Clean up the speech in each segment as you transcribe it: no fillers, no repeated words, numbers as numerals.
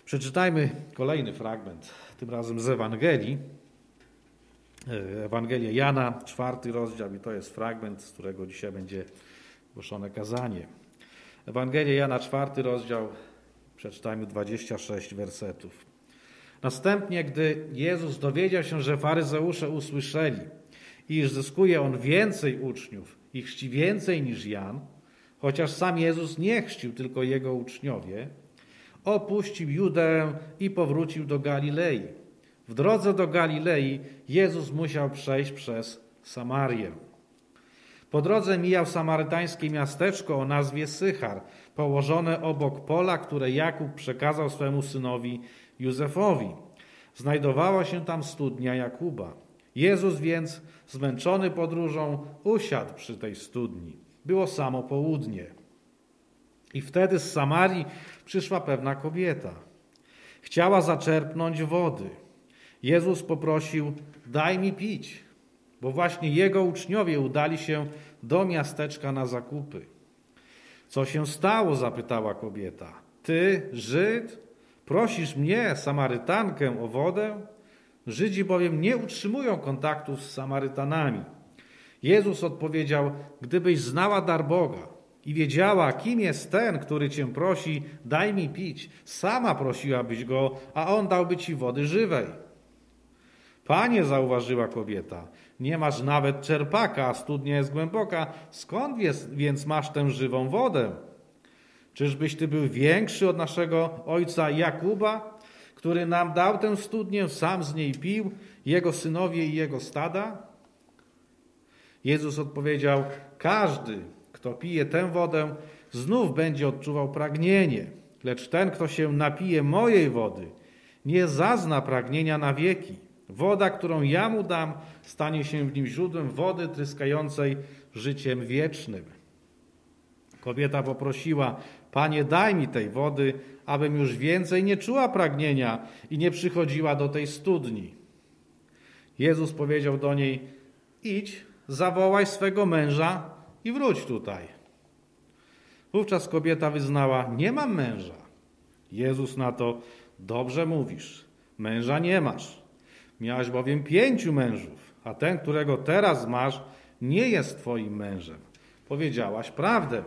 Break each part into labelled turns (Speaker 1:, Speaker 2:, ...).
Speaker 1: Przeczytajmy kolejny fragment, tym razem z Ewangelii. Ewangelia Jana, 4 rozdział i to jest fragment, z którego dzisiaj będzie głoszone kazanie. Ewangelia Jana, 4 rozdział, przeczytajmy 26 wersetów. Następnie, gdy Jezus dowiedział się, że faryzeusze usłyszeli, iż zyskuje on więcej uczniów i chrzci więcej niż Jan, chociaż sam Jezus nie chrzcił, tylko jego uczniowie, opuścił Judeę i powrócił do Galilei. W drodze do Galilei Jezus musiał przejść przez Samarię. Po drodze mijał samarytańskie miasteczko o nazwie Sychar, położone obok pola, które Jakub przekazał swemu synowi Józefowi. Znajdowała się tam studnia Jakuba. Jezus więc, zmęczony podróżą, usiadł przy tej studni. Było samo południe. I wtedy z Samarii przyszła pewna kobieta. Chciała zaczerpnąć wody. Jezus poprosił: daj mi pić, bo właśnie jego uczniowie udali się do miasteczka na zakupy. Co się stało? Zapytała kobieta. Ty, Żyd, prosisz mnie, Samarytankę, o wodę? Żydzi bowiem nie utrzymują kontaktów z Samarytanami. Jezus odpowiedział: gdybyś znała dar Boga i wiedziała, kim jest ten, który cię prosi, daj mi pić, sama prosiłabyś go, a on dałby ci wody żywej. Panie, zauważyła kobieta, nie masz nawet czerpaka, a studnia jest głęboka. Skąd więc masz tę żywą wodę? Czyżbyś ty był większy od naszego ojca Jakuba, który nam dał tę studnię, sam z niej pił, jego synowie i jego stada? Jezus odpowiedział: każdy, kto pije tę wodę, znów będzie odczuwał pragnienie, lecz ten, kto się napije mojej wody, nie zazna pragnienia na wieki. Woda, którą ja mu dam, stanie się w nim źródłem wody tryskającej życiem wiecznym. Kobieta poprosiła: Panie, daj mi tej wody, abym już więcej nie czuła pragnienia i nie przychodziła do tej studni. Jezus powiedział do niej: idź, zawołaj swego męża i wróć tutaj. Wówczas kobieta wyznała: nie mam męża. Jezus na to: dobrze mówisz, męża nie masz. Miałaś bowiem 5 mężów, a ten, którego teraz masz, nie jest twoim mężem. Powiedziałaś prawdę.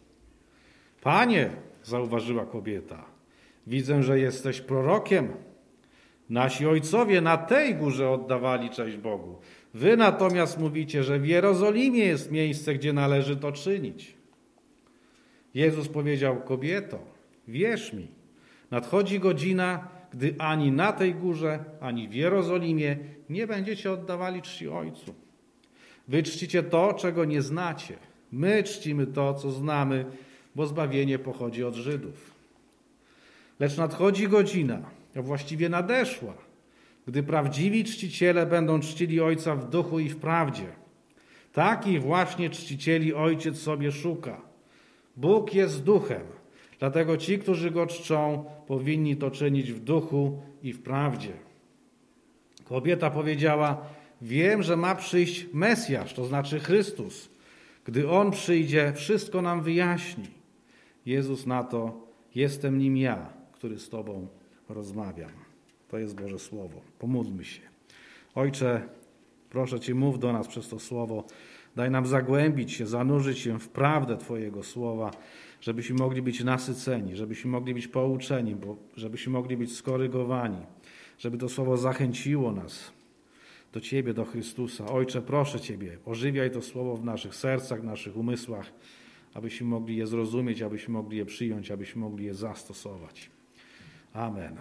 Speaker 1: Panie, zauważyła kobieta, widzę, że jesteś prorokiem. Nasi ojcowie na tej górze oddawali cześć Bogu. Wy natomiast mówicie, że w Jerozolimie jest miejsce, gdzie należy to czynić. Jezus powiedział: kobieto, wierz mi, nadchodzi godzina, gdy ani na tej górze, ani w Jerozolimie nie będziecie oddawali czci Ojcu. Wy czcicie to, czego nie znacie. My czcimy to, co znamy, bo zbawienie pochodzi od Żydów. Lecz nadchodzi godzina, a właściwie nadeszła, gdy prawdziwi czciciele będą czcili Ojca w duchu i w prawdzie. Takich właśnie czcicieli Ojciec sobie szuka. Bóg jest duchem, dlatego ci, którzy Go czczą, powinni to czynić w duchu i w prawdzie. Kobieta powiedziała: wiem, że ma przyjść Mesjasz, to znaczy Chrystus. Gdy On przyjdzie, wszystko nam wyjaśni. Jezus na to: jestem nim ja, który z Tobą rozmawiam. To jest Boże Słowo. Pomódlmy się. Ojcze, proszę Cię, mów do nas przez to Słowo. Daj nam zagłębić się, zanurzyć się w prawdę Twojego Słowa, żebyśmy mogli być nasyceni, żebyśmy mogli być pouczeni, żebyśmy mogli być skorygowani, żeby to Słowo zachęciło nas do Ciebie, do Chrystusa. Ojcze, proszę Ciebie, ożywiaj to Słowo w naszych sercach, w naszych umysłach, abyśmy mogli je zrozumieć, abyśmy mogli je przyjąć, abyśmy mogli je zastosować. Amen.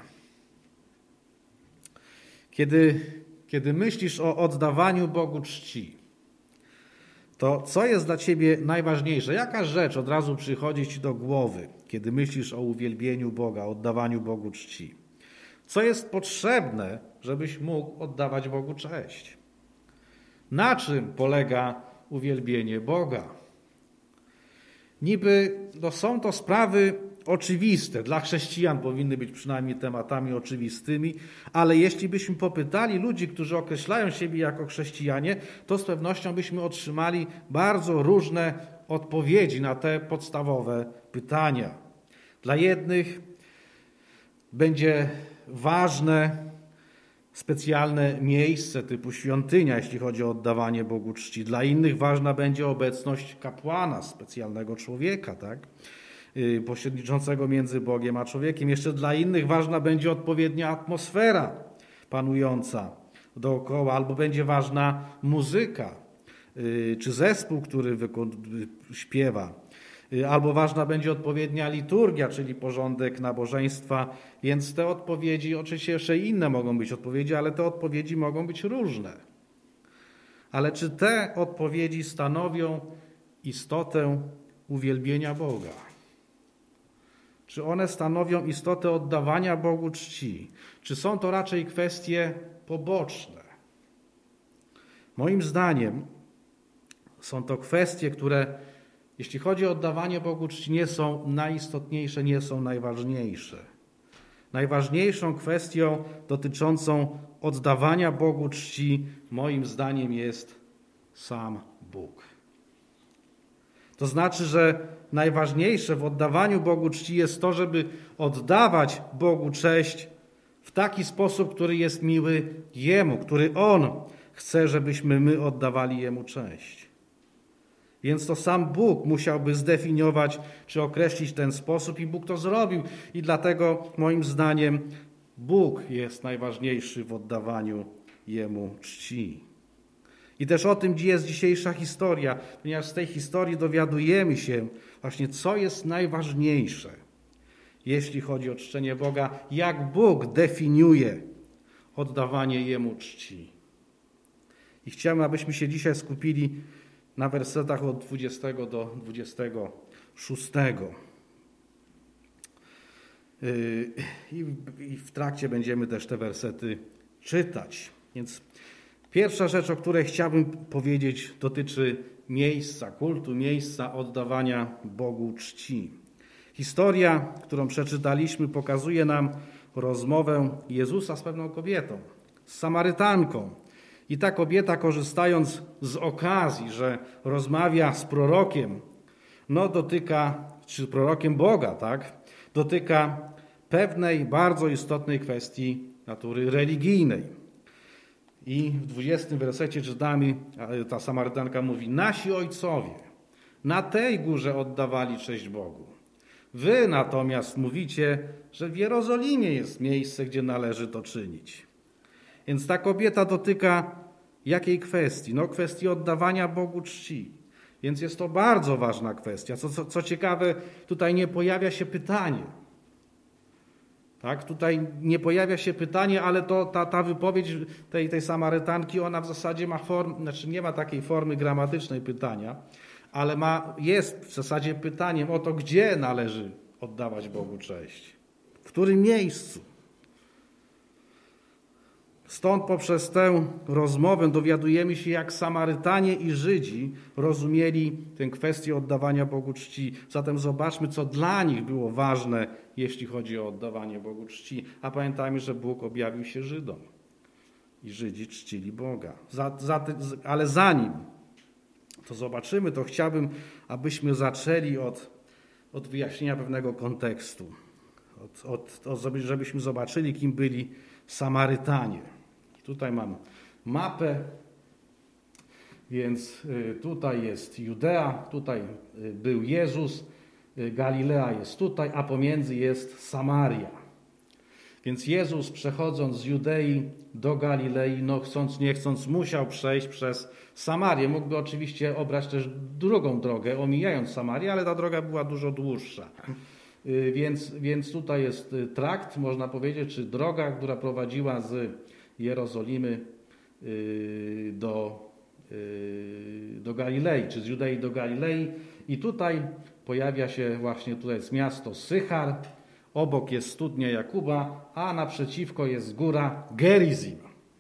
Speaker 1: Kiedy myślisz o oddawaniu Bogu czci, to co jest dla Ciebie najważniejsze? Jaka rzecz od razu przychodzi Ci do głowy, kiedy myślisz o uwielbieniu Boga, oddawaniu Bogu czci? Co jest potrzebne, żebyś mógł oddawać Bogu cześć? Na czym polega uwielbienie Boga? Niby są to sprawy oczywiste, dla chrześcijan powinny być przynajmniej tematami oczywistymi, ale jeśli byśmy popytali ludzi, którzy określają siebie jako chrześcijanie, to z pewnością byśmy otrzymali bardzo różne odpowiedzi na te podstawowe pytania. Dla jednych Będzie ważne, specjalne miejsce typu świątynia, jeśli chodzi o oddawanie Bogu czci. Dla innych ważna będzie obecność kapłana, specjalnego człowieka, tak? Pośredniczącego między Bogiem a człowiekiem. Jeszcze dla innych ważna będzie odpowiednia atmosfera panująca dookoła, albo będzie ważna muzyka, czy zespół, który śpiewa, albo ważna będzie odpowiednia liturgia, czyli porządek nabożeństwa, więc te odpowiedzi, oczywiście jeszcze inne mogą być odpowiedzi, ale te odpowiedzi mogą być różne. Ale czy te odpowiedzi stanowią istotę uwielbienia Boga? Czy one stanowią istotę oddawania Bogu czci? Czy są to raczej kwestie poboczne? Moim zdaniem są to kwestie, które, jeśli chodzi o oddawanie Bogu czci, nie są najistotniejsze, nie są najważniejsze. Najważniejszą kwestią dotyczącą oddawania Bogu czci, moim zdaniem, jest sam Bóg. To znaczy, że najważniejsze w oddawaniu Bogu czci jest to, żeby oddawać Bogu cześć w taki sposób, który jest miły Jemu, który On chce, żebyśmy my oddawali Jemu cześć. Więc to sam Bóg musiałby zdefiniować czy określić ten sposób i Bóg to zrobił. I dlatego moim zdaniem Bóg jest najważniejszy w oddawaniu Jemu czci. I też o tym jest dzisiejsza historia, ponieważ z tej historii dowiadujemy się właśnie, co jest najważniejsze, jeśli chodzi o czczenie Boga, jak Bóg definiuje oddawanie Jemu czci. I chciałbym, abyśmy się dzisiaj skupili na wersetach od 20 do 26. I w trakcie będziemy też te wersety czytać. Więc pierwsza rzecz, o której chciałbym powiedzieć, dotyczy miejsca kultu, miejsca oddawania Bogu czci. Historia, którą przeczytaliśmy, pokazuje nam rozmowę Jezusa z pewną kobietą, z Samarytanką. I ta kobieta, korzystając z okazji, że rozmawia z prorokiem, czy prorokiem Boga, tak, dotyka pewnej bardzo istotnej kwestii natury religijnej. I w 20 wersecie czytamy, ta Samarytanka mówi: nasi ojcowie na tej górze oddawali cześć Bogu. Wy natomiast mówicie, że w Jerozolimie jest miejsce, gdzie należy to czynić. Więc ta kobieta dotyka jakiej kwestii? Kwestii oddawania Bogu czci. Więc jest to bardzo ważna kwestia. Co ciekawe, tutaj nie pojawia się pytanie. Tak? Tutaj nie pojawia się pytanie, ale to ta wypowiedź tej Samarytanki, ona w zasadzie ma nie ma takiej formy gramatycznej pytania, ale jest w zasadzie pytaniem o to, gdzie należy oddawać Bogu cześć. W którym miejscu. Stąd poprzez tę rozmowę dowiadujemy się, jak Samarytanie i Żydzi rozumieli tę kwestię oddawania Bogu czci. Zatem zobaczmy, co dla nich było ważne, jeśli chodzi o oddawanie Bogu czci. A pamiętajmy, że Bóg objawił się Żydom i Żydzi czcili Boga. Ale zanim to zobaczymy, to chciałbym, abyśmy zaczęli od wyjaśnienia pewnego kontekstu. Żebyśmy zobaczyli, kim byli Samarytanie. Tutaj mam mapę, więc tutaj jest Judea, tutaj był Jezus, Galilea jest tutaj, a pomiędzy jest Samaria. Więc Jezus, przechodząc z Judei do Galilei, chcąc nie chcąc, musiał przejść przez Samarię. Mógłby oczywiście obrać też drugą drogę, omijając Samarię, ale ta droga była dużo dłuższa. Więc tutaj jest trakt, można powiedzieć, czy droga, która prowadziła z Jerozolimy do Galilei, czy z Judei do Galilei. I tutaj pojawia się właśnie, tutaj jest miasto Sychar, obok jest studnia Jakuba, a naprzeciwko jest góra Gerizim.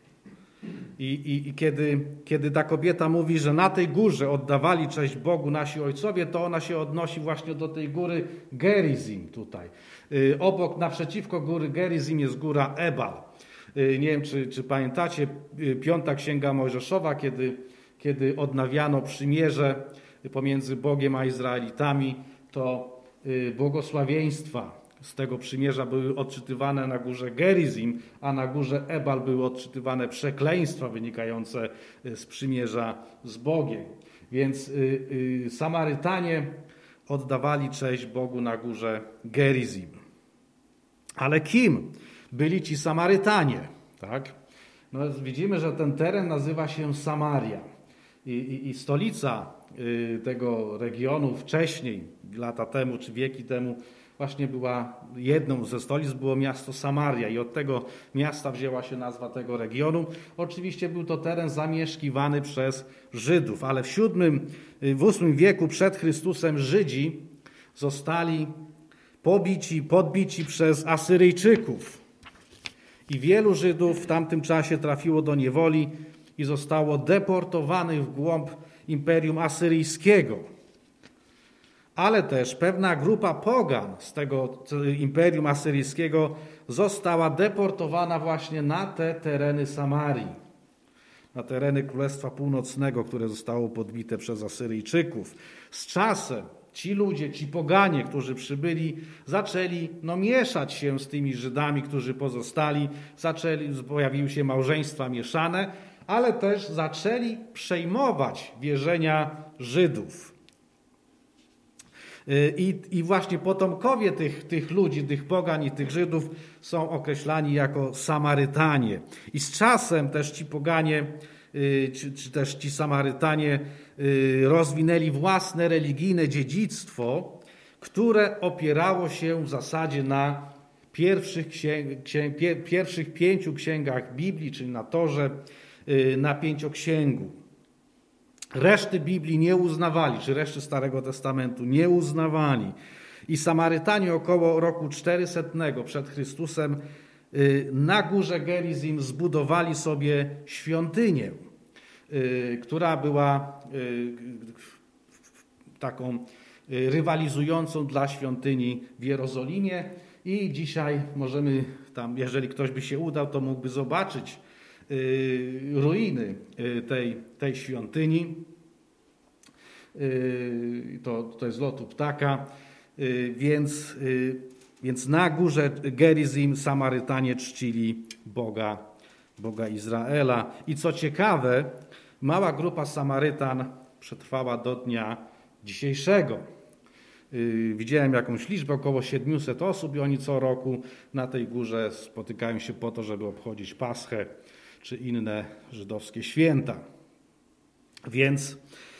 Speaker 1: I kiedy ta kobieta mówi, że na tej górze oddawali cześć Bogu nasi ojcowie, to ona się odnosi właśnie do tej góry Gerizim tutaj. Obok, naprzeciwko góry Gerizim jest góra Ebal. Nie wiem, czy pamiętacie, 5. Księga Mojżeszowa, kiedy odnawiano przymierze pomiędzy Bogiem a Izraelitami, to błogosławieństwa z tego przymierza były odczytywane na górze Gerizim, a na górze Ebal były odczytywane przekleństwa wynikające z przymierza z Bogiem. Więc Samarytanie oddawali cześć Bogu na górze Gerizim. Ale kim byli ci Samarytanie? Tak? No, widzimy, że ten teren nazywa się Samaria. I stolica tego regionu wcześniej, lata temu czy wieki temu, właśnie była jedną ze stolic, było miasto Samaria i od tego miasta wzięła się nazwa tego regionu. Oczywiście był to teren zamieszkiwany przez Żydów, ale w VIII wieku przed Chrystusem Żydzi zostali podbici przez Asyryjczyków. I wielu Żydów w tamtym czasie trafiło do niewoli i zostało deportowanych w głąb Imperium Asyryjskiego. Ale też pewna grupa pogan z tego Imperium Asyryjskiego została deportowana właśnie na te tereny Samarii, na tereny Królestwa Północnego, które zostało podbite przez Asyryjczyków. Z czasem ci ludzie, ci poganie, którzy przybyli, zaczęli mieszać się z tymi Żydami, którzy pozostali, pojawiły się małżeństwa mieszane, ale też zaczęli przejmować wierzenia Żydów. I właśnie potomkowie tych ludzi, tych pogan i tych Żydów są określani jako Samarytanie. I z czasem też ci poganie, czy też ci Samarytanie rozwinęli własne religijne dziedzictwo, które opierało się w zasadzie na pierwszych 5 księgach Biblii, czyli na Torze, na Pięcioksięgu. Reszty Biblii nie uznawali, czy reszty Starego Testamentu nie uznawali. I Samarytanie około roku 400 przed Chrystusem na górze Gerizim zbudowali sobie świątynię, która była taką rywalizującą dla świątyni w Jerozolimie. I dzisiaj możemy tam, jeżeli ktoś by się udał, to mógłby zobaczyć ruiny tej świątyni. To jest lotu ptaka. Więc na górze Gerizim Samarytanie czcili Boga Izraela. I co ciekawe, mała grupa Samarytan przetrwała do dnia dzisiejszego. Widziałem jakąś liczbę, około 700 osób i oni co roku na tej górze spotykają się po to, żeby obchodzić Paschę czy inne żydowskie święta. Więc,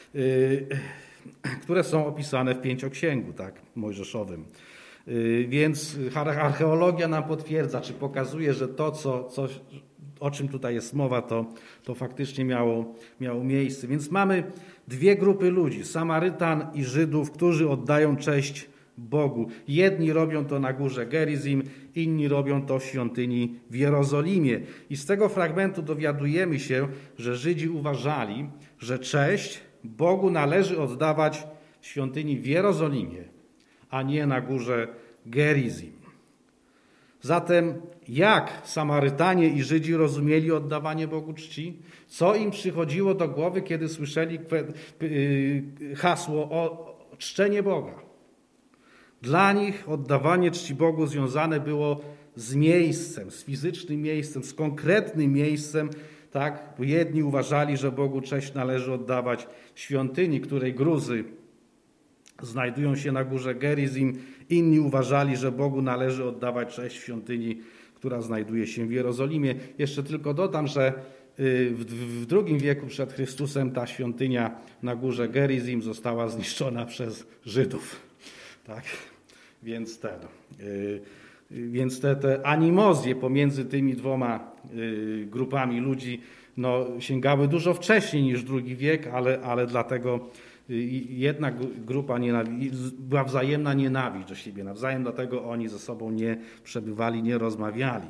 Speaker 1: które są opisane w Pięcioksięgu, tak, mojżeszowym. Więc archeologia nam potwierdza, czy pokazuje, że to, o czym tutaj jest mowa, to faktycznie miało miejsce. Więc mamy dwie grupy ludzi, Samarytan i Żydów, którzy oddają cześć Bogu. Jedni robią to na górze Gerizim, inni robią to w świątyni w Jerozolimie. I z tego fragmentu dowiadujemy się, że Żydzi uważali, że cześć Bogu należy oddawać w świątyni w Jerozolimie, a nie na górze Gerizim. Zatem jak Samarytanie i Żydzi rozumieli oddawanie Bogu czci? Co im przychodziło do głowy, kiedy słyszeli hasło o czczenie Boga? Dla nich oddawanie czci Bogu związane było z miejscem, z fizycznym miejscem, z konkretnym miejscem. Tak? Jedni uważali, że Bogu cześć należy oddawać w świątyni, której gruzy znajdują się na górze Gerizim. Inni uważali, że Bogu należy oddawać cześć w świątyni, która znajduje się w Jerozolimie. Jeszcze tylko dodam, że w II wieku przed Chrystusem ta świątynia na górze Gerizim została zniszczona przez Żydów. Tak? Więc te animozje pomiędzy tymi dwoma grupami ludzi sięgały dużo wcześniej niż II wiek, ale dlatego jedna grupa była wzajemna nienawiść do siebie nawzajem, dlatego oni ze sobą nie przebywali, nie rozmawiali.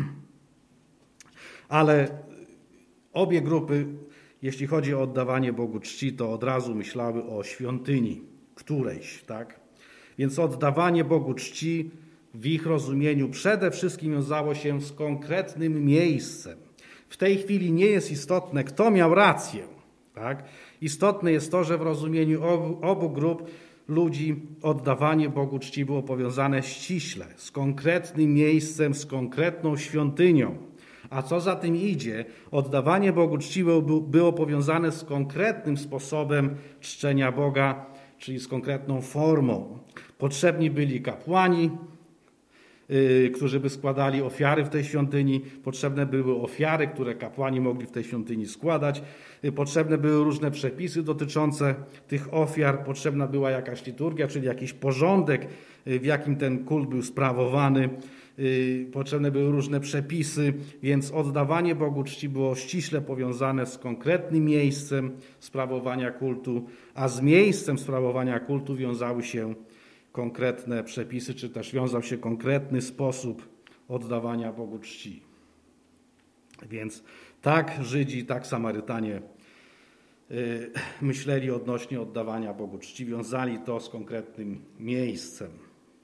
Speaker 1: Ale obie grupy, jeśli chodzi o oddawanie Bogu czci, to od razu myślały o świątyni którejś, tak? Więc oddawanie Bogu czci w ich rozumieniu przede wszystkim wiązało się z konkretnym miejscem. W tej chwili nie jest istotne, kto miał rację. Tak? Istotne jest to, że w rozumieniu obu grup ludzi oddawanie Bogu czci było powiązane ściśle, z konkretnym miejscem, z konkretną świątynią. A co za tym idzie, oddawanie Bogu czci było powiązane z konkretnym sposobem czczenia Boga, czyli z konkretną formą. Potrzebni byli kapłani, którzy by składali ofiary w tej świątyni. Potrzebne były ofiary, które kapłani mogli w tej świątyni składać. Potrzebne były różne przepisy dotyczące tych ofiar. Potrzebna była jakaś liturgia, czyli jakiś porządek, w jakim ten kult był sprawowany. Potrzebne były różne przepisy, więc oddawanie Bogu czci było ściśle powiązane z konkretnym miejscem sprawowania kultu, a z miejscem sprawowania kultu wiązały się konkretne przepisy, czy też wiązał się konkretny sposób oddawania Bogu czci. Więc tak Żydzi, tak Samarytanie myśleli odnośnie oddawania Bogu czci, wiązali to z konkretnym miejscem.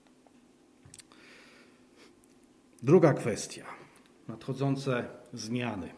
Speaker 1: Druga kwestia, nadchodzące zmiany.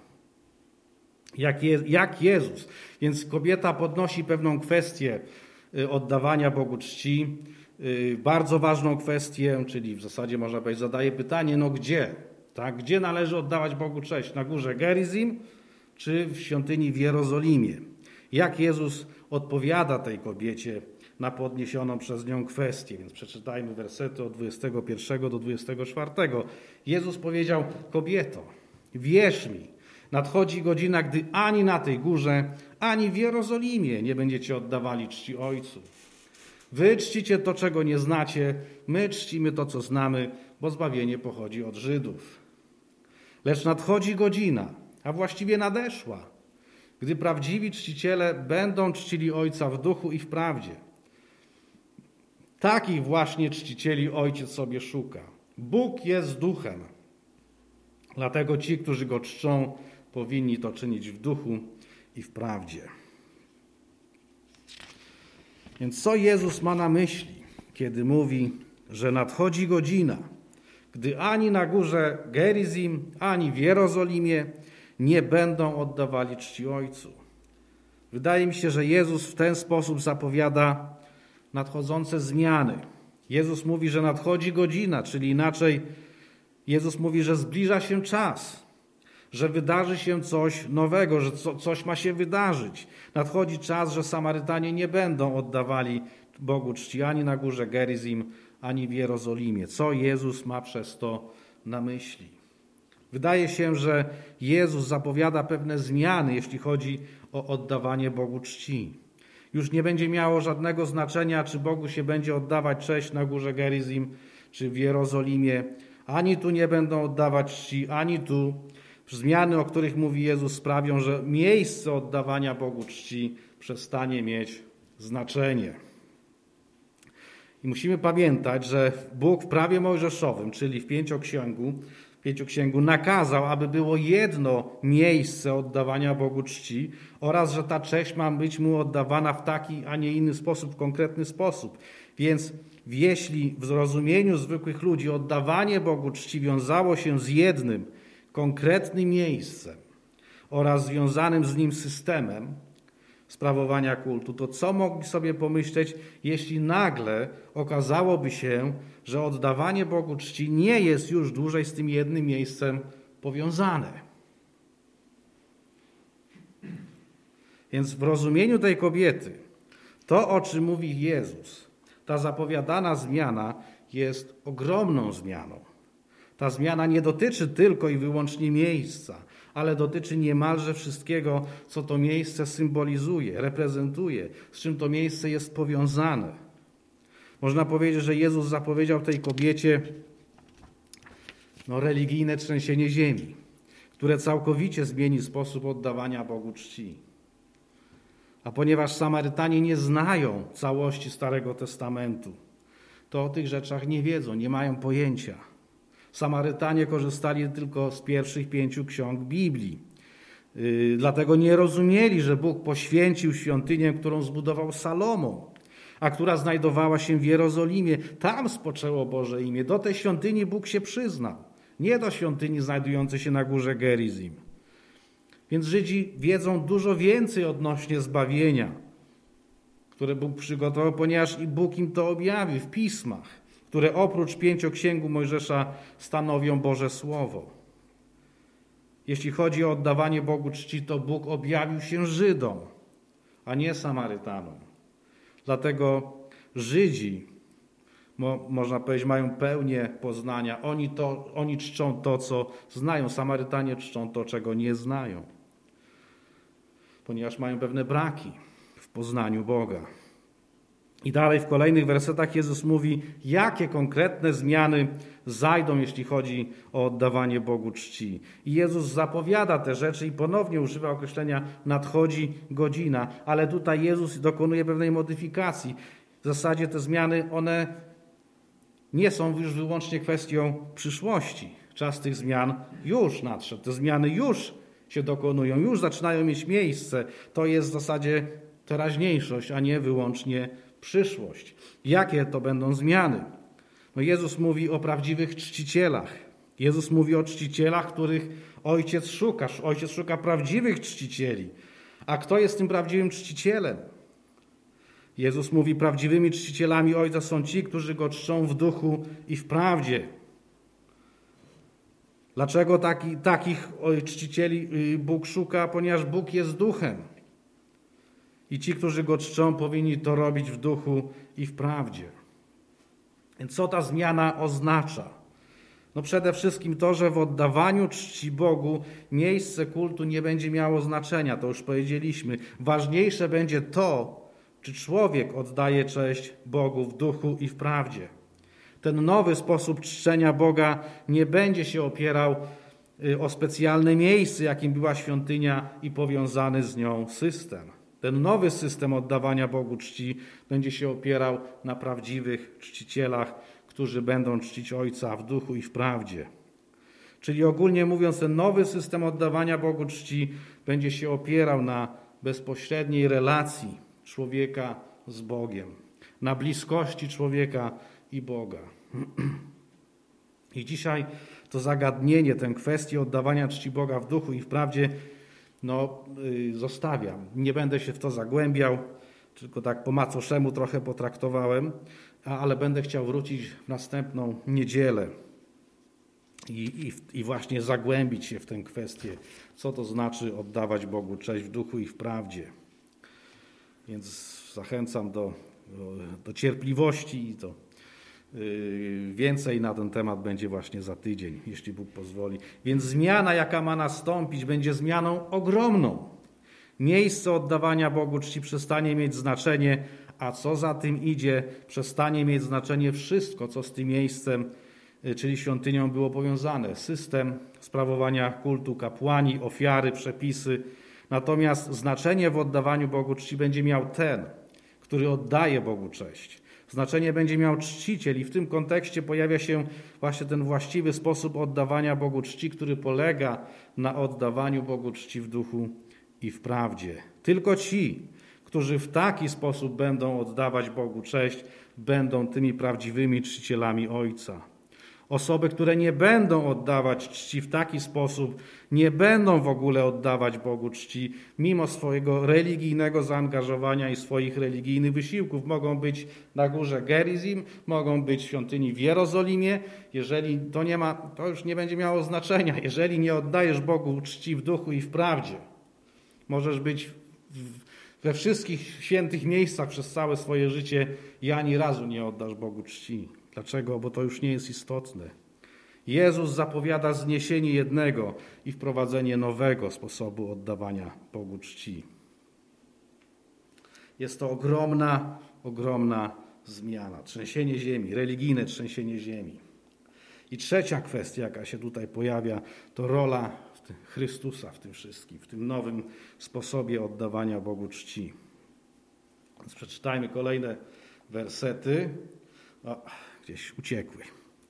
Speaker 1: Jak Jezus, więc kobieta podnosi pewną kwestię oddawania Bogu czci, bardzo ważną kwestię, czyli w zasadzie można powiedzieć, zadaje pytanie, no gdzie? Tak? Gdzie należy oddawać Bogu cześć? Na górze Gerizim czy w świątyni w Jerozolimie? Jak Jezus odpowiada tej kobiecie na podniesioną przez nią kwestię? Więc przeczytajmy wersety od 21 do 24. Jezus powiedział: kobieto, wierz mi, nadchodzi godzina, gdy ani na tej górze, ani w Jerozolimie nie będziecie oddawali czci Ojcu. Wy czcicie to, czego nie znacie, my czcimy to, co znamy, bo zbawienie pochodzi od Żydów. Lecz nadchodzi godzina, a właściwie nadeszła, gdy prawdziwi czciciele będą czcili Ojca w duchu i w prawdzie. Takich właśnie czcicieli Ojciec sobie szuka. Bóg jest duchem, dlatego ci, którzy Go czczą, powinni to czynić w duchu i w prawdzie. Więc co Jezus ma na myśli, kiedy mówi, że nadchodzi godzina, gdy ani na górze Gerizim, ani w Jerozolimie nie będą oddawali czci Ojcu? Wydaje mi się, że Jezus w ten sposób zapowiada nadchodzące zmiany. Jezus mówi, że nadchodzi godzina, czyli inaczej Jezus mówi, że zbliża się czas, że wydarzy się coś nowego, że coś ma się wydarzyć. Nadchodzi czas, że Samarytanie nie będą oddawali Bogu czci ani na górze Gerizim, ani w Jerozolimie. Co Jezus ma przez to na myśli? Wydaje się, że Jezus zapowiada pewne zmiany, jeśli chodzi o oddawanie Bogu czci. Już nie będzie miało żadnego znaczenia, czy Bogu się będzie oddawać cześć na górze Gerizim, czy w Jerozolimie. Ani tu nie będą oddawać czci, ani tu. Zmiany, o których mówi Jezus, sprawią, że miejsce oddawania Bogu czci przestanie mieć znaczenie. I musimy pamiętać, że Bóg w prawie mojżeszowym, czyli w Pięcioksięgu nakazał, aby było jedno miejsce oddawania Bogu czci oraz, że ta cześć ma być mu oddawana w taki, a nie inny sposób, w konkretny sposób. Więc jeśli w zrozumieniu zwykłych ludzi oddawanie Bogu czci wiązało się z jednym, konkretnym miejscem oraz związanym z nim systemem sprawowania kultu, to co mogli sobie pomyśleć, jeśli nagle okazałoby się, że oddawanie Bogu czci nie jest już dłużej z tym jednym miejscem powiązane? Więc w rozumieniu tej kobiety, to, o czym mówi Jezus, ta zapowiadana zmiana jest ogromną zmianą. Ta zmiana nie dotyczy tylko i wyłącznie miejsca, ale dotyczy niemalże wszystkiego, co to miejsce symbolizuje, reprezentuje, z czym to miejsce jest powiązane. Można powiedzieć, że Jezus zapowiedział tej kobiecie religijne trzęsienie ziemi, które całkowicie zmieni sposób oddawania Bogu czci. A ponieważ Samarytanie nie znają całości Starego Testamentu, to o tych rzeczach nie wiedzą, nie mają pojęcia. Samarytanie korzystali tylko z pierwszych 5 ksiąg Biblii. Dlatego nie rozumieli, że Bóg poświęcił świątynię, którą zbudował Salomon, a która znajdowała się w Jerozolimie. Tam spoczęło Boże imię. Do tej świątyni Bóg się przyznał, nie do świątyni znajdującej się na górze Gerizim. Więc Żydzi wiedzą dużo więcej odnośnie zbawienia które Bóg przygotował, ponieważ i Bóg im to objawił w pismach, które oprócz 5 księgu Mojżesza stanowią Boże Słowo. Jeśli chodzi o oddawanie Bogu czci, to Bóg objawił się Żydom, a nie Samarytanom. Dlatego Żydzi, można powiedzieć, mają pełnię poznania. Oni czczą to, co znają. Samarytanie czczą to, czego nie znają, ponieważ mają pewne braki w poznaniu Boga. I dalej w kolejnych wersetach Jezus mówi, jakie konkretne zmiany zajdą, jeśli chodzi o oddawanie Bogu czci. I Jezus zapowiada te rzeczy i ponownie używa określenia nadchodzi godzina, ale tutaj Jezus dokonuje pewnej modyfikacji. W zasadzie te zmiany, one nie są już wyłącznie kwestią przyszłości. Czas tych zmian już nadszedł. Te zmiany już się dokonują, już zaczynają mieć miejsce. To jest w zasadzie teraźniejszość, a nie wyłącznie przyszłość. Jakie to będą zmiany? No Jezus mówi o prawdziwych czcicielach. Jezus mówi o czcicielach, których Ojciec szuka. Ojciec szuka prawdziwych czcicieli. A kto jest tym prawdziwym czcicielem? Jezus mówi, prawdziwymi czcicielami Ojca są ci, którzy Go czczą w duchu i w prawdzie. Dlaczego takich czcicieli Bóg szuka? Ponieważ Bóg jest duchem. I ci, którzy Go czczą, powinni to robić w duchu i w prawdzie. Więc co ta zmiana oznacza? No przede wszystkim to, że w oddawaniu czci Bogu miejsce kultu nie będzie miało znaczenia, to już powiedzieliśmy. Ważniejsze będzie to, czy człowiek oddaje cześć Bogu w duchu i w prawdzie. Ten nowy sposób czczenia Boga nie będzie się opierał o specjalne miejsce, jakim była świątynia i powiązany z nią system. Ten nowy system oddawania Bogu czci będzie się opierał na prawdziwych czcicielach, którzy będą czcić Ojca w duchu i w prawdzie. Czyli ogólnie mówiąc, ten nowy system oddawania Bogu czci będzie się opierał na bezpośredniej relacji człowieka z Bogiem, na bliskości człowieka i Boga. I dzisiaj to zagadnienie, tę kwestię oddawania czci Boga w duchu i w prawdzie zostawiam. Nie będę się w to zagłębiał, tylko tak po macoszemu trochę potraktowałem, ale będę chciał wrócić w następną niedzielę i właśnie zagłębić się w tę kwestię, co to znaczy oddawać Bogu cześć w duchu i w prawdzie. Więc zachęcam do cierpliwości i to więcej na ten temat będzie właśnie za tydzień, jeśli Bóg pozwoli. Więc zmiana, jaka ma nastąpić, będzie zmianą ogromną. Miejsce oddawania Bogu czci przestanie mieć znaczenie, a co za tym idzie, przestanie mieć znaczenie wszystko, co z tym miejscem, czyli świątynią, było powiązane. System sprawowania kultu, kapłani, ofiary, przepisy. Natomiast znaczenie w oddawaniu Bogu czci będzie miał ten, który oddaje Bogu cześć. Znaczenie będzie miał czciciel i w tym kontekście pojawia się właśnie ten właściwy sposób oddawania Bogu czci, który polega na oddawaniu Bogu czci w duchu i w prawdzie. Tylko ci, którzy w taki sposób będą oddawać Bogu cześć, będą tymi prawdziwymi czcicielami Ojca. Osoby, które nie będą oddawać czci w taki sposób, nie będą w ogóle oddawać Bogu czci, mimo swojego religijnego zaangażowania i swoich religijnych wysiłków. Mogą być na górze Gerizim, mogą być w świątyni w Jerozolimie. Jeżeli to już nie będzie miało znaczenia. Jeżeli nie oddajesz Bogu czci w duchu i w prawdzie, możesz być we wszystkich świętych miejscach przez całe swoje życie i ani razu nie oddasz Bogu czci. Dlaczego? Bo to już nie jest istotne. Jezus zapowiada zniesienie jednego i wprowadzenie nowego sposobu oddawania Bogu czci. Jest to ogromna zmiana. Trzęsienie ziemi, religijne trzęsienie ziemi. I trzecia kwestia, jaka się tutaj pojawia, to rola Chrystusa w tym wszystkim, w tym nowym sposobie oddawania Bogu czci. Więc przeczytajmy kolejne wersety. Gdzieś uciekły.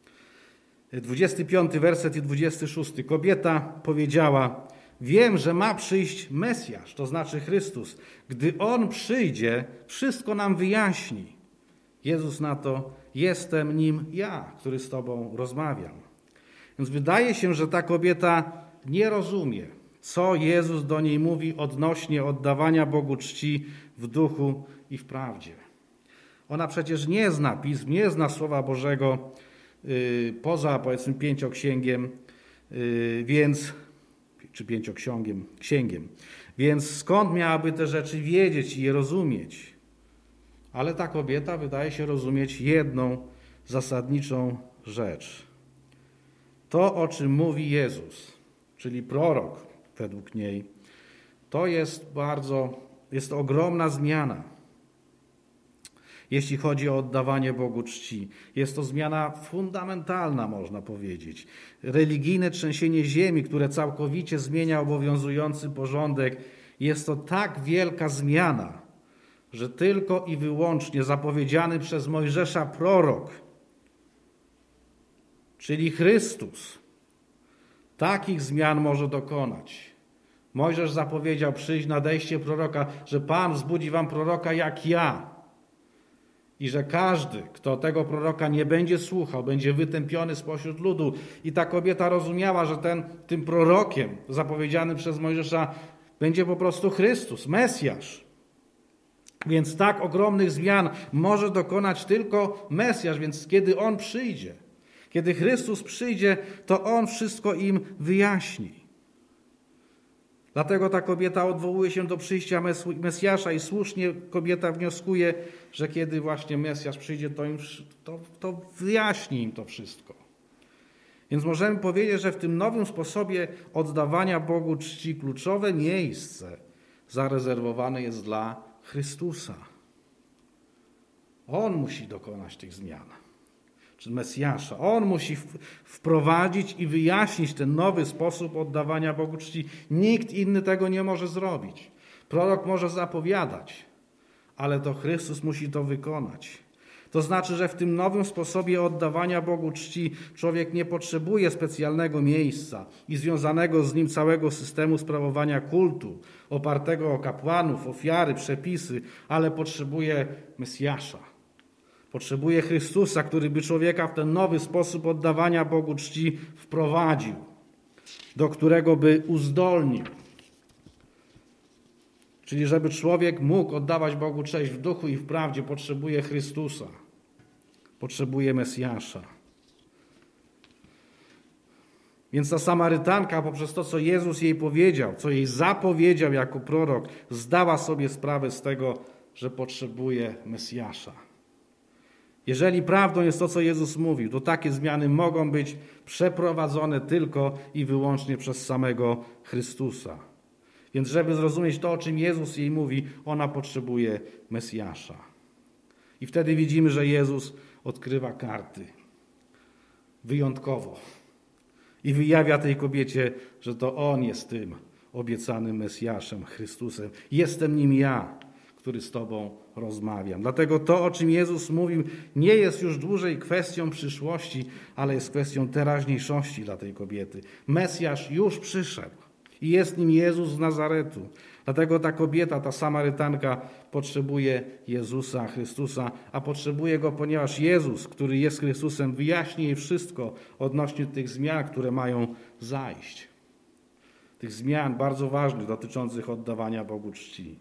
Speaker 1: 25 werset i 26. Kobieta powiedziała: wiem, że ma przyjść Mesjasz, to znaczy Chrystus. Gdy On przyjdzie, wszystko nam wyjaśni. Jezus na to: jestem nim ja, który z Tobą rozmawiam. Więc wydaje się, że ta kobieta nie rozumie Co Jezus do niej mówi odnośnie oddawania Bogu czci w duchu i w prawdzie. Ona przecież nie zna pism, nie zna Słowa Bożego poza, powiedzmy, pięcioksięgiem, czy księgiem. Więc skąd miałaby te rzeczy wiedzieć i je rozumieć? Ale ta kobieta wydaje się rozumieć jedną zasadniczą rzecz. To, o czym mówi Jezus, czyli prorok według niej, to jest to ogromna zmiana, jeśli chodzi o oddawanie Bogu czci. Jest to zmiana fundamentalna, można powiedzieć. Religijne trzęsienie ziemi, które całkowicie zmienia obowiązujący porządek. Jest to tak wielka zmiana, że tylko i wyłącznie zapowiedziany przez Mojżesza prorok, czyli Chrystus, takich zmian może dokonać. Mojżesz zapowiedział: przyjść nadejście proroka, że Pan wzbudzi wam proroka jak ja. I że każdy, kto tego proroka nie będzie słuchał, będzie wytępiony spośród ludu. I ta kobieta rozumiała, że tym prorokiem zapowiedzianym przez Mojżesza będzie po prostu Chrystus, Mesjasz. Więc tak ogromnych zmian może dokonać tylko Mesjasz. Więc kiedy On przyjdzie, kiedy Chrystus przyjdzie, to On wszystko im wyjaśni. Dlatego ta kobieta odwołuje się do przyjścia Mesjasza i słusznie kobieta wnioskuje, że kiedy właśnie Mesjasz przyjdzie, to wyjaśni im to wszystko. Więc możemy powiedzieć, że w tym nowym sposobie oddawania Bogu czci kluczowe miejsce zarezerwowane jest dla Chrystusa. On musi dokonać tych zmian, czy Mesjasza. On musi wprowadzić i wyjaśnić ten nowy sposób oddawania Bogu czci. Nikt inny tego nie może zrobić. Prorok może zapowiadać, ale to Chrystus musi to wykonać. To znaczy, że w tym nowym sposobie oddawania Bogu czci człowiek nie potrzebuje specjalnego miejsca i związanego z nim całego systemu sprawowania kultu, opartego o kapłanów, ofiary, przepisy, ale potrzebuje Mesjasza. Potrzebuje Chrystusa, który by człowieka w ten nowy sposób oddawania Bogu czci wprowadził, do którego by uzdolnił. Czyli żeby człowiek mógł oddawać Bogu cześć w duchu i w prawdzie, potrzebuje Chrystusa, potrzebuje Mesjasza. Więc ta Samarytanka poprzez to, co Jezus jej powiedział, co jej zapowiedział jako prorok, zdała sobie sprawę z tego, że potrzebuje Mesjasza. Jeżeli prawdą jest to, co Jezus mówił, to takie zmiany mogą być przeprowadzone tylko i wyłącznie przez samego Chrystusa. Więc żeby zrozumieć to, o czym Jezus jej mówi, ona potrzebuje Mesjasza. I wtedy widzimy, że Jezus odkrywa karty wyjątkowo i wyjawia tej kobiecie, że to On jest tym obiecanym Mesjaszem, Chrystusem. Jestem nim ja, który z Tobą rozmawiam. Dlatego to, o czym Jezus mówił, nie jest już dłużej kwestią przyszłości, ale jest kwestią teraźniejszości dla tej kobiety. Mesjasz już przyszedł i jest nim Jezus z Nazaretu. Dlatego ta kobieta, ta Samarytanka potrzebuje Jezusa, Chrystusa, a potrzebuje Go, ponieważ Jezus, który jest Chrystusem, wyjaśni jej wszystko odnośnie tych zmian, które mają zajść. Tych zmian bardzo ważnych dotyczących oddawania Bogu czci.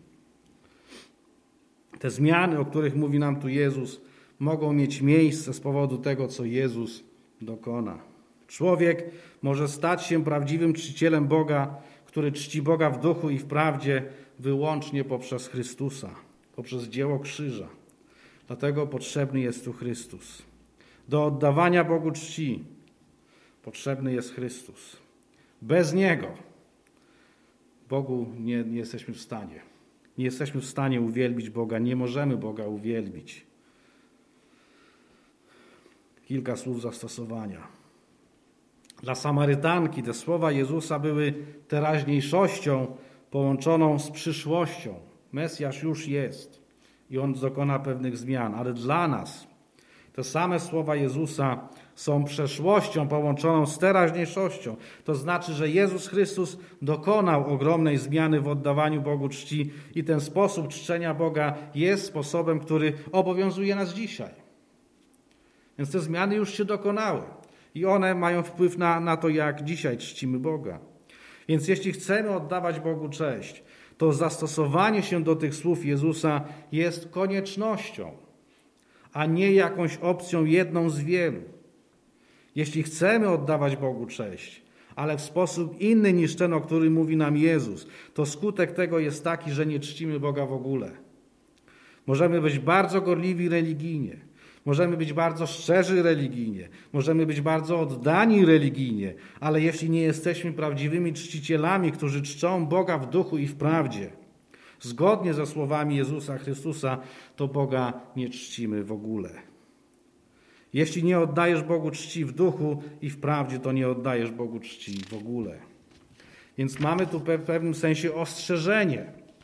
Speaker 1: Te zmiany, o których mówi nam tu Jezus, mogą mieć miejsce z powodu tego, co Jezus dokona. Człowiek może stać się prawdziwym czcicielem Boga, który czci Boga w duchu i w prawdzie wyłącznie poprzez Chrystusa, poprzez dzieło krzyża. Dlatego potrzebny jest tu Chrystus. Do oddawania Bogu czci potrzebny jest Chrystus. Bez Niego Bogu nie jesteśmy w stanie. Nie jesteśmy w stanie uwielbić Boga, nie możemy Boga uwielbić. Kilka słów zastosowania. Dla Samarytanki te słowa Jezusa były teraźniejszością połączoną z przyszłością. Mesjasz już jest i On dokona pewnych zmian, ale dla nas te same słowa Jezusa są przeszłością połączoną z teraźniejszością. To znaczy, że Jezus Chrystus dokonał ogromnej zmiany w oddawaniu Bogu czci i ten sposób czczenia Boga jest sposobem, który obowiązuje nas dzisiaj. Więc te zmiany już się dokonały i one mają wpływ na to, jak dzisiaj czcimy Boga. Więc jeśli chcemy oddawać Bogu cześć, to zastosowanie się do tych słów Jezusa jest koniecznością, a nie jakąś opcją jedną z wielu. Jeśli chcemy oddawać Bogu cześć, ale w sposób inny niż ten, o którym mówi nam Jezus, to skutek tego jest taki, że nie czcimy Boga w ogóle. Możemy być bardzo gorliwi religijnie, możemy być bardzo szczerzy religijnie, możemy być bardzo oddani religijnie, ale jeśli nie jesteśmy prawdziwymi czcicielami, którzy czczą Boga w duchu i w prawdzie, zgodnie ze słowami Jezusa Chrystusa, to Boga nie czcimy w ogóle. Jeśli nie oddajesz Bogu czci w duchu i w prawdzie, to nie oddajesz Bogu czci w ogóle. Więc mamy tu w pewnym sensie ostrzeżenie,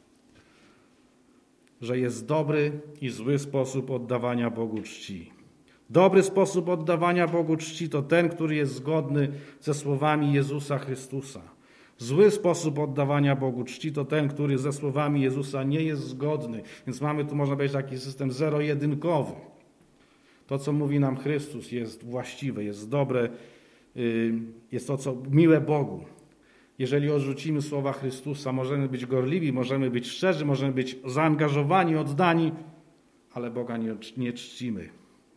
Speaker 1: że jest dobry i zły sposób oddawania Bogu czci. Dobry sposób oddawania Bogu czci to ten, który jest zgodny ze słowami Jezusa Chrystusa. Zły sposób oddawania Bogu czci to ten, który ze słowami Jezusa nie jest zgodny. Więc mamy tu, można powiedzieć, taki system zero-jedynkowy. To, co mówi nam Chrystus, jest właściwe, jest dobre, jest to, co miłe Bogu. Jeżeli odrzucimy słowa Chrystusa, możemy być gorliwi, możemy być szczerzy, możemy być zaangażowani, oddani, ale Boga nie czcimy.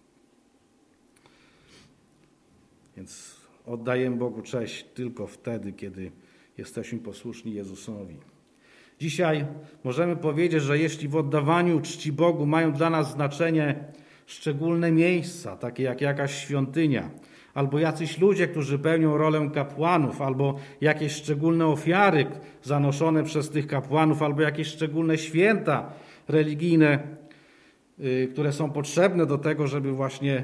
Speaker 1: Więc oddajemy Bogu cześć tylko wtedy, kiedy jesteśmy posłuszni Jezusowi. Dzisiaj możemy powiedzieć, że jeśli w oddawaniu czci Bogu mają dla nas znaczenie szczególne miejsca, takie jak jakaś świątynia, albo jacyś ludzie, którzy pełnią rolę kapłanów, albo jakieś szczególne ofiary zanoszone przez tych kapłanów, albo jakieś szczególne święta religijne, które są potrzebne do tego, żeby właśnie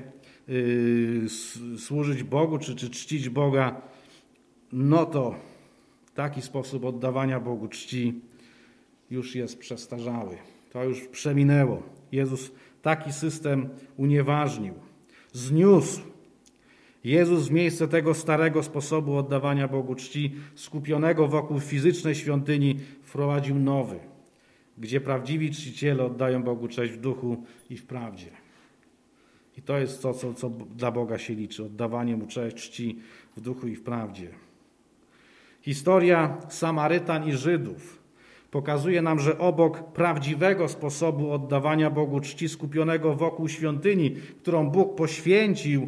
Speaker 1: służyć Bogu, czy czcić Boga, no to taki sposób oddawania Bogu czci już jest przestarzały. To już przeminęło. Jezus taki system unieważnił, zniósł. Jezus w miejsce tego starego sposobu oddawania Bogu czci, skupionego wokół fizycznej świątyni, wprowadził nowy, gdzie prawdziwi czciciele oddają Bogu cześć w duchu i w prawdzie. I to jest to, co dla Boga się liczy, oddawanie Mu cześć, czci w duchu i w prawdzie. Historia Samarytan i Żydów pokazuje nam, że obok prawdziwego sposobu oddawania Bogu czci skupionego wokół świątyni, którą Bóg poświęcił,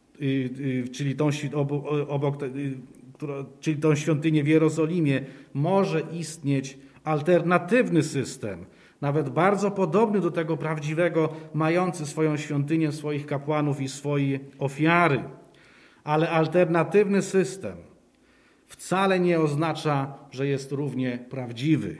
Speaker 1: czyli tą świątynię w Jerozolimie, może istnieć alternatywny system, nawet bardzo podobny do tego prawdziwego, mający swoją świątynię, swoich kapłanów i swoje ofiary. Ale alternatywny system wcale nie oznacza, że jest równie prawdziwy.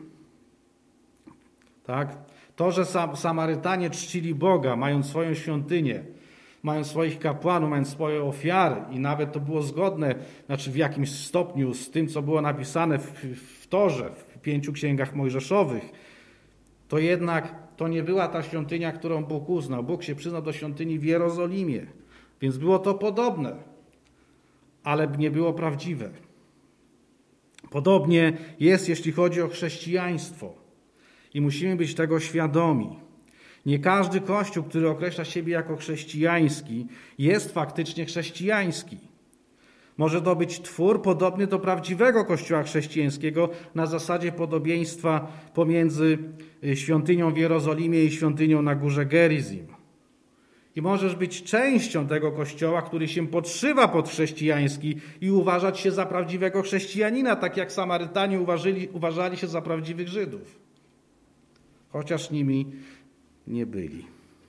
Speaker 1: Tak? To, że Samarytanie czcili Boga, mając swoją świątynię, mając swoich kapłanów, mając swoje ofiary i nawet to było zgodne, w jakimś stopniu z tym, co było napisane w Torze, w 5 księgach mojżeszowych, to jednak to nie była ta świątynia, którą Bóg uznał. Bóg się przyznał do świątyni w Jerozolimie, więc było to podobne, ale nie było prawdziwe. Podobnie jest, jeśli chodzi o chrześcijaństwo i musimy być tego świadomi. Nie każdy kościół, który określa siebie jako chrześcijański, jest faktycznie chrześcijański. Może to być twór podobny do prawdziwego kościoła chrześcijańskiego na zasadzie podobieństwa pomiędzy świątynią w Jerozolimie i świątynią na górze Gerizim. I możesz być częścią tego kościoła, który się podszywa pod chrześcijański i uważać się za prawdziwego chrześcijanina, tak jak Samarytanie uważali się za prawdziwych Żydów. Chociaż nimi nie byli.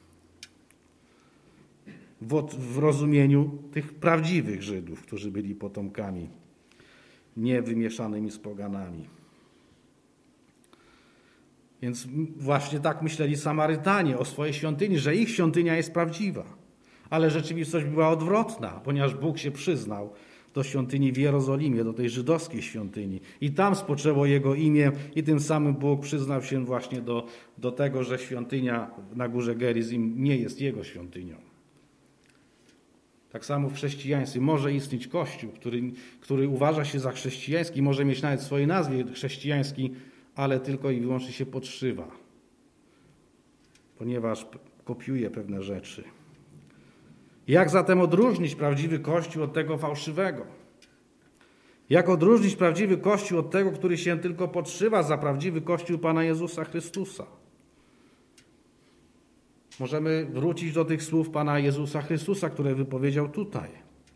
Speaker 1: W rozumieniu tych prawdziwych Żydów, którzy byli potomkami, nie wymieszanymi z poganami. Więc właśnie tak myśleli Samarytanie o swojej świątyni, że ich świątynia jest prawdziwa. Ale rzeczywistość była odwrotna, ponieważ Bóg się przyznał do świątyni w Jerozolimie, do tej żydowskiej świątyni. I tam spoczęło Jego imię i tym samym Bóg przyznał się właśnie do tego, że świątynia na górze Gerizim nie jest Jego świątynią. Tak samo w chrześcijaństwie może istnieć Kościół, który uważa się za chrześcijański, może mieć nawet w swojej nazwie chrześcijański, ale tylko i wyłącznie się podszywa, ponieważ kopiuje pewne rzeczy. Jak zatem odróżnić prawdziwy Kościół od tego fałszywego? Jak odróżnić prawdziwy Kościół od tego, który się tylko podszywa za prawdziwy Kościół Pana Jezusa Chrystusa? Możemy wrócić do tych słów Pana Jezusa Chrystusa, które wypowiedział tutaj.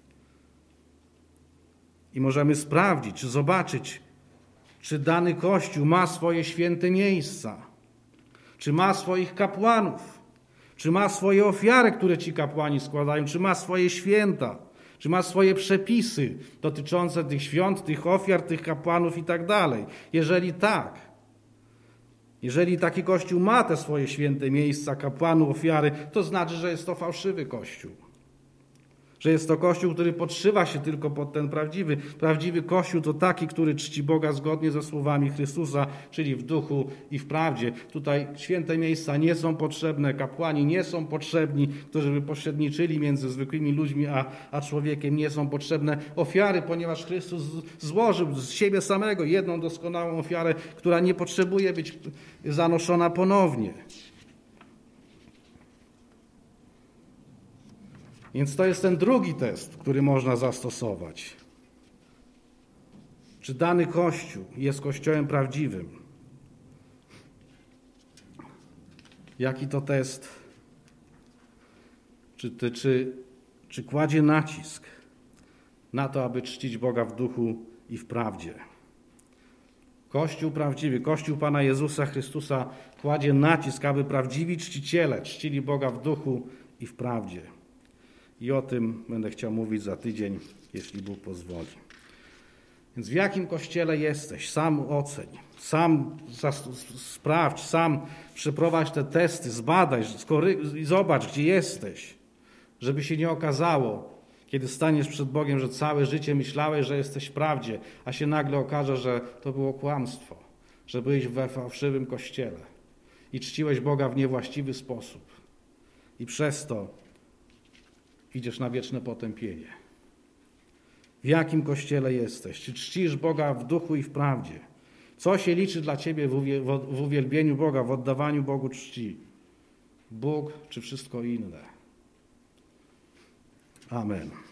Speaker 1: I możemy sprawdzić, czy zobaczyć, czy dany Kościół ma swoje święte miejsca, czy ma swoich kapłanów, czy ma swoje ofiary, które ci kapłani składają, czy ma swoje święta, czy ma swoje przepisy dotyczące tych świąt, tych ofiar, tych kapłanów i tak dalej. Jeżeli tak, jeżeli taki Kościół ma te swoje święte miejsca, kapłanów, ofiary, to znaczy, że jest to fałszywy Kościół. Że jest to Kościół, który podszywa się tylko pod ten prawdziwy. Prawdziwy Kościół to taki, który czci Boga zgodnie ze słowami Chrystusa, czyli w duchu i w prawdzie. Tutaj święte miejsca nie są potrzebne, kapłani nie są potrzebni, którzy by pośredniczyli między zwykłymi ludźmi a człowiekiem. Nie są potrzebne ofiary, ponieważ Chrystus złożył z siebie samego jedną doskonałą ofiarę, która nie potrzebuje być zanoszona ponownie. Więc to jest ten drugi test, który można zastosować. Czy dany Kościół jest Kościołem prawdziwym? Jaki to test? Czy kładzie nacisk na to, aby czcić Boga w duchu i w prawdzie? Kościół prawdziwy, Kościół Pana Jezusa Chrystusa kładzie nacisk, aby prawdziwi czciciele czcili Boga w duchu i w prawdzie. I o tym będę chciał mówić za tydzień, jeśli Bóg pozwoli. Więc w jakim kościele jesteś? Sam oceń, sam sprawdź, sam przeprowadź te testy, zbadaj i zobacz, gdzie jesteś, żeby się nie okazało, kiedy staniesz przed Bogiem, że całe życie myślałeś, że jesteś w prawdzie, a się nagle okaże, że to było kłamstwo, że byłeś we fałszywym kościele i czciłeś Boga w niewłaściwy sposób. I przez to idziesz na wieczne potępienie. W jakim kościele jesteś? Czy czcisz Boga w duchu i w prawdzie? Co się liczy dla ciebie w uwielbieniu Boga, w oddawaniu Bogu czci? Bóg czy wszystko inne? Amen.